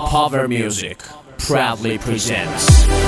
Power Music proudly presents.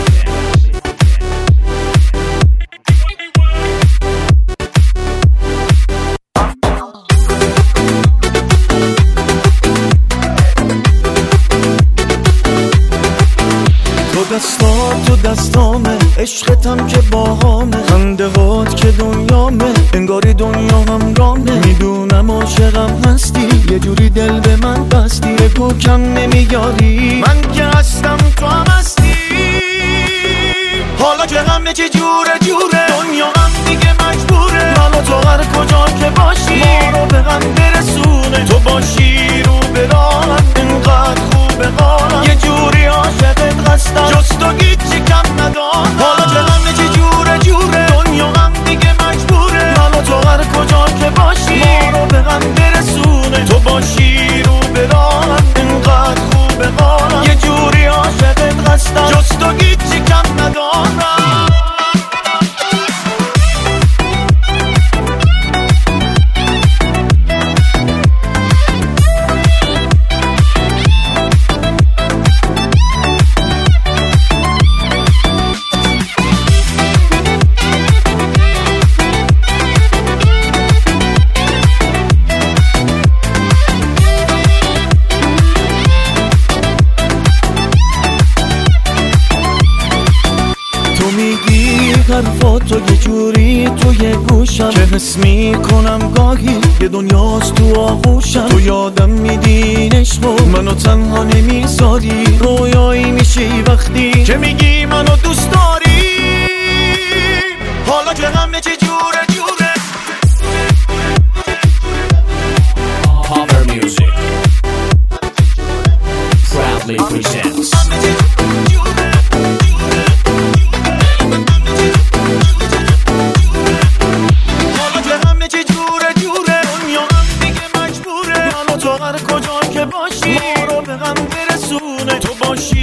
تو دستامه عشقتم که باهامه خنده هات که دنیامه انگاری دنیا هم رامه میدونم عاشقم هستی یه جوری دل به من بستی بگو کم نمیاری من که هستم تو هم هستی حالا که همه چی جوره دنیا هم دیگه مجبوره من و تو هر کجا که باشی ما رو به هم برسونه تو باشی رو به راهم اینقدر خوبه حالم یه جوری عاشقت هستم جز تو هیچی کم ندارم حالا که همه چی جوره دنیا هم دیگه مجبوره من و تو هر کجا که باشی ما رو به هم برسونه تو باشی رو به راهم اینقدر خوبه حالم یه جوری عاشقت هستم جز تو هیچی کم ندارم حرفاتو یه جوری توی گوشم که حس میکنم گاهی یه دنیاست تو آغوشم تو یادم میدی عشقو منو تنها نمیذاری رویایی میشی وقتی که میگی منو دوست داری حالا که همه چی جوره Power Music proudly presents. تو هر کجا که باشی ما رو به هم برسونه تو باشی